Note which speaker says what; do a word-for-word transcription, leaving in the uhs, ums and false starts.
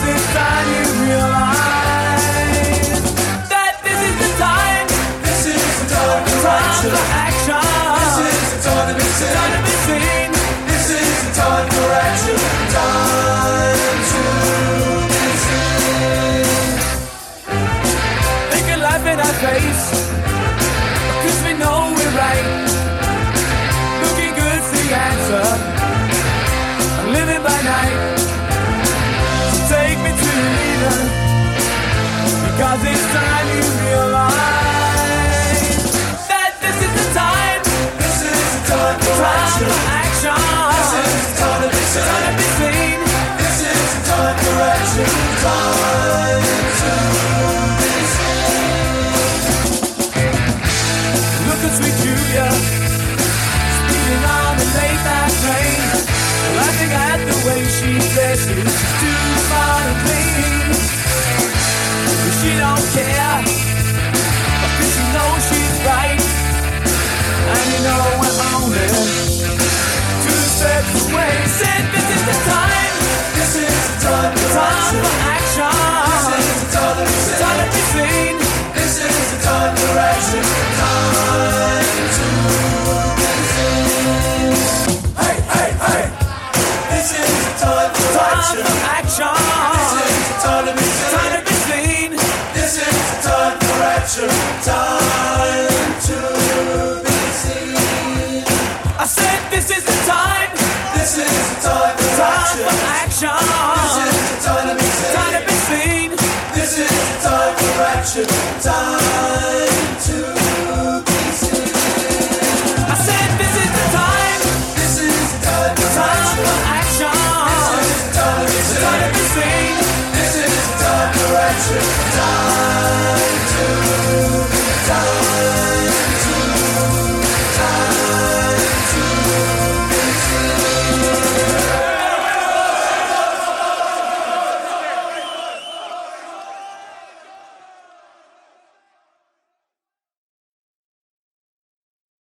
Speaker 1: it's time you realize that this is the time.
Speaker 2: This is the time for
Speaker 1: Time
Speaker 2: action.
Speaker 1: for action.
Speaker 2: This is the time to be seen.
Speaker 1: Time to be seen.
Speaker 2: This is the time for action. Time to be seen.
Speaker 1: They can laugh in our face, cause we know we're right. Looking good's the answer. I'm living by night. So take me to the leader, because it's time you realize that this is the time.
Speaker 2: This is the time for
Speaker 1: Time
Speaker 2: action.
Speaker 1: for action.
Speaker 2: This is the time to be
Speaker 1: Time to
Speaker 2: seen.
Speaker 1: be seen.
Speaker 2: This is the time for action. Time to be seen.
Speaker 1: Look at sweet Julia, speeding on the late night train, laughing at the way she dresses. She's too far to clean, but she don't care, because she knows she's right. And you know we're only two steps away. Said this is the time.
Speaker 2: This is the time for
Speaker 1: Time for
Speaker 2: action.
Speaker 1: action.
Speaker 2: This is the time to be seen.
Speaker 1: Time to be seen.
Speaker 2: This is the time for action. Time to be seen. Hey, hey, hey. This is the time for
Speaker 1: Time
Speaker 2: action.
Speaker 1: for action.
Speaker 2: This is the time to be
Speaker 1: Time to
Speaker 2: seen.
Speaker 1: be seen.
Speaker 2: This is the time for action. Time to be seen.
Speaker 1: I said this is the time.
Speaker 2: This is the time for
Speaker 1: Time for
Speaker 2: action.
Speaker 1: action.
Speaker 2: This is the time to be
Speaker 1: Time to
Speaker 2: seen.
Speaker 1: be seen.
Speaker 2: This is the time for action. Time to be seen.
Speaker 1: I said this is the time.
Speaker 2: This is the time for
Speaker 1: Time for
Speaker 2: action.
Speaker 1: action.
Speaker 2: This is the time to be
Speaker 1: Time to
Speaker 2: seen.
Speaker 1: be seen.
Speaker 2: This is the time for action. Time to be time.